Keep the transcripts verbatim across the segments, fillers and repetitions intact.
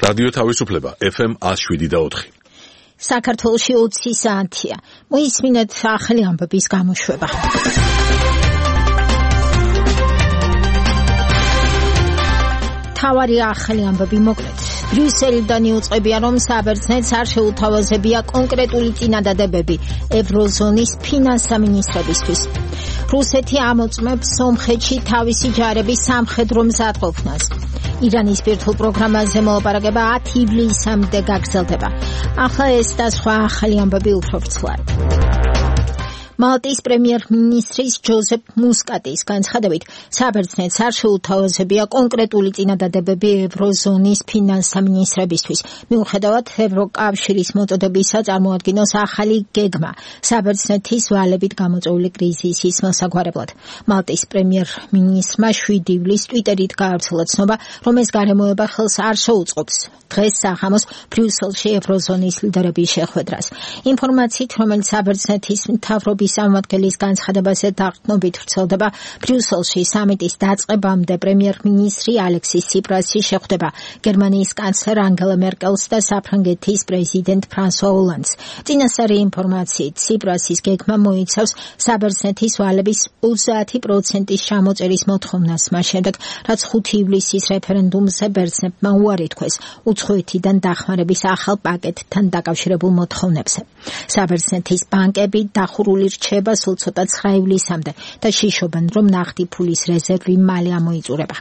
რადიო თავისუფლება ეფ ემ one oh seven point four. საქართველოში ოცი საათია. მოისმინეთ ახალი ამბების გამოშვება. თავარი ახალი ამბები მოკლედ. ბრიუსელიდან იუწყებია, რომ საბერძნეთს არ შეუთავაზებია კონკრეტული წინადადებები ევროზონის ფინანსამინისტრებისთვის. რუსეთი ამოწმებს სომხეთში თავისი ჯარების სამხედრო მზადყოფნას. ირანის ბირთვულ პროგრამაზე მოლაპარაკება ათი ივლისამდე გაგრძელდება. ახლა ეს და სხვა ახალი ამბები უფრო ვრცლად. მალტის პრემიერ-მინისტრის ჯოზეფ მუსკატის განცხადებით, საბერძნეთს არ შეუთავაზებია კონკრეტული წინადადებები ევროზონის ფინანსამინისტრებისთვის. მიუხედავად ევროკავშირის მოწოდებისა წარმოადგინოს ახალი გეგმა საბერძნეთის ვალებით გამოწვეული კრიზისის მოსაგვარებლად. მალტის პრემიერ-მინისტრმა შვიდი ივლისს ტვიტერით გაავრცელა ცნობა, რომ ეს გარემოება ხელს არ შეუწყობს დღეს საღამოს ბრიუსელში ევროზონის ლიდერების შეხვედრას. ინფორმაციით, რომელიც საბერძნეთის მთავრობის სამმართველის განცხადებაზე დაყრდნობით ვრცელდება, ბრიუსელში სამიტის დაწყებამდე პრემიერ-მინისტრი ალექსის ციპრასი შეხვდება გერმანიის კანცლერ ანგელა მერკელს და საფრანგეთის პრეზიდენტ ფრანსუა ოლანდს. წინასწარი ინფორმაციით, ციპრასის გეგმა მოიცავს საბერძნეთის ვალების ოცდაათი პროცენტის ჩამოწერის მოთხოვნას მას შემდეგ, რაც ხუთი ივლისის რეფერენდუმზე ბერძნებმა უარი თქვეს უცხოეთიდან დახმარების ახალ პაკეტთან დაკავშირებულ მოთხოვნებზე. საბერძნეთის ბანკები დახურული რჩება სულ ცოტა ცხრა ივლისამდე და შიშობენ, რომ ნახტი ფულის რეზერვი მალე ამოიწურება.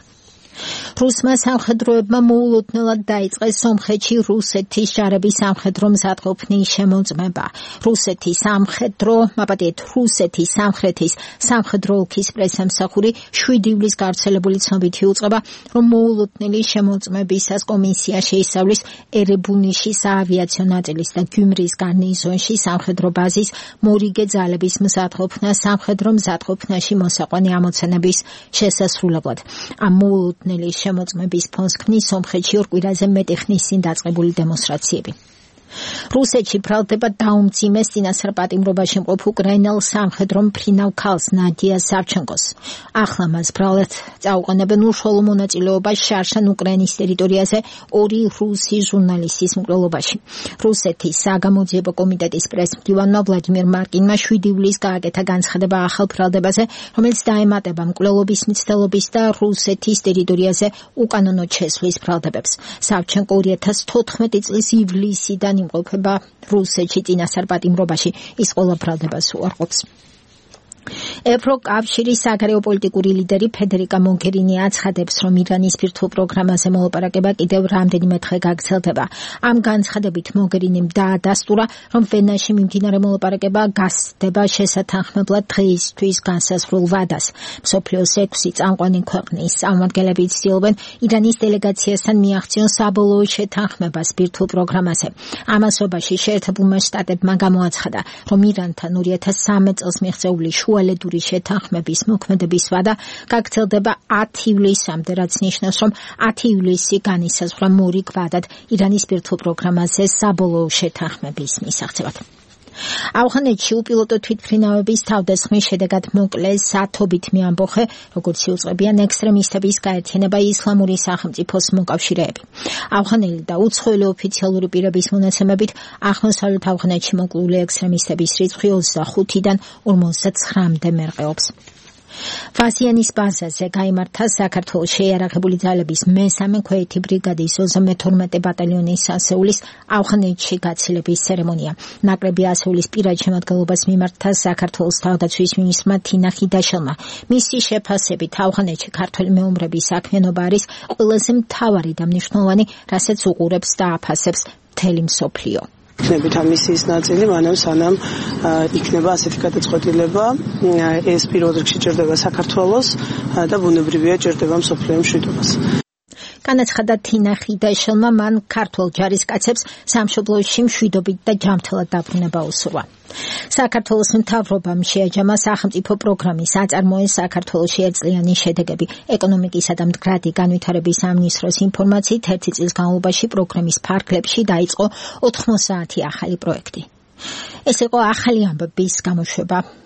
რუსმა სამხედროებმა მოულოდნელად დაიწყეს სომხეთში რუსეთის ჯარების სამხედრო მზადყოფნის შემოწმება. რუსეთის სამხედრო, მაპატიეთ, რუსეთის სამხრეთის სამხედრო ოლქის პრესამსახური შვიდი ივლისს გავრცელებული ცნობით იუწყება, რომ მოულოდნელი შემოწმებისას კომისია შეისწავლის ერებუნიში საავიაციო ნაწილის და გიუმრის გარნიზონში სამხედრო ბაზის მორიგე ძალების მზადყოფნა სამხედრო მზადყოფნაში მოსაყვანი ამოცანების შესასრულებლად. ამ მოულოდნელი შემოწმების ფონს ქმნის სომხეთში ორ კვირაზე მეტი ხნის წინ დაწყებული დემონსტრაციები. რუსეთში ბრალდება დაუმძიმეს წინასწარ პატიმრობაში მყოფ უკრაინელ სამხედრო მფრინავ ქალს ნადია სავჩენკოს. ახლა მას ბრალად წაუყენებენ უშუალო მონაწილეობა შარშან უკრაინის ტერიტორიაზე ორი რუსი ჟურნალისტის მკვლელობაში. რუსეთის საგამოძიებო კომიტეტის პრესმდივანმა ვლადიმერ მარკინმა შვიდი ივლისს გააკეთა განცხადება ახალ ბრალდებაზე, რომელიც დაემატება მკვლელობის მცდელობის და რუსეთის ტერიტორიაზე უკანონო შესვლის ბრალდებებს. სავჩენკო ორი ათას თოთხმეტი წლის ივლისიდან იმყოფება რუსეთში წინასწარ პატიმრობაში, ის ყველა ბრალდებას უარყოფს. ევროკავშირის საგარეო პოლიტიკური ლიდერი ფედერიკა მოგერინი აცხადებს, რომ ირანის ბირთვულ პროგრამაზე მოლაპარაკება კიდევ რამდენიმე დღე გაგრძელდება. ამ განცხადებით მოგერინიმ დაადასტურა, რომ ვენაში მიმდინარე მოლაპარაკება გასცდება შესათანხმებლად დღეისთვის განსაზღვრულ ვადას. მსოფლიოს ექვსი წამყვანი ქვეყნის წარმომადგენლები ცდილობენ ირანის დელეგაციასთან მიაღწიონ საბოლოო შეთანხმებას ბირთვულ პროგრამაზე. ამასობაში შეერთებულმა შტატებმა გამოაცხადა, რომ ირანთან ორი ათას სამი წელს მიღწეული შუალედური შეთანხმების მოქმედების ვადა გაგრძელდება ათი ივლისამდე, რაც ნიშნავს, რომ ათი ივლისი განისაზღვრა მორიგ ვადად ირანის ბირთვულ პროგრამაზე საბოლოო შეთანხმების მისაღწევად. ავღანეთში უპილოტო თვითმფრინავების თავდასხმის შედეგად მოკლეს ათობით მეამბოხე, როგორც იუწყებიან ექსტრემისტების გაერთიანება ისლამური სახელმწიფოს მოკავშირეები. ავღანელი და უცხოელი ოფიციალური პირების მონაცემებით აღმოსავლეთ ავღანეთში მოკლული ექსტრემისტების რიცხვი ოცდახუთიდან ორმოცდაცხრამდე მერყეობს. ვაზიანის ბაზაზე გაიმართა საქართველოს შეიარაღებული ძალების მესამე ქვეითი ბრიგადის ოცდამეთორმეტე ბატალიონის ასეულის ავღანეთში გაცილების ცერემონია. ნაკრები ასეულის პირად შემადგენლობას მიმართა საქართველოს თავდაცვის მინისტრმა თინა ხიდაშელმა. მისი შეფასებით ავღანეთში ქართველი მეომრების საქმიანობა არის ყველაზე მთავარი და მნიშვნელოვანი, რასაც უყურებს და აფასებს მთელი მსოფლიო. იქნებით ამ მისიის ნაწილი, მანამ სანამ იქნება ასეთი გადაწყვეტილება, ეს პირველ რიგში ჭირდება საქართველოს და ბუნებრივია ჭირდება მსოფლიო მშვიდობას. განაცხადა თინა ხიდაშელმა, მან ქართველ ჯარისკაცებს სამშობლოში მშვიდობით და ჯანმრთელად დაბრუნება უსურვა. საქართველოს მთავრობამ შეაჯამა სახელმწიფო პროგრამის აწარმოეს საქართველოში ერთწლიანი შედეგები. ეკონომიკისა და მდგრადი განვითარების სამინისტროს ინფორმაციით ერთი წლის განმავლობაში პროგრამის ფარგლებში დაიწყო ოთხმოცდაათი ახალი პროექტი. ეს იყო ახალი ამბების გამოშვება.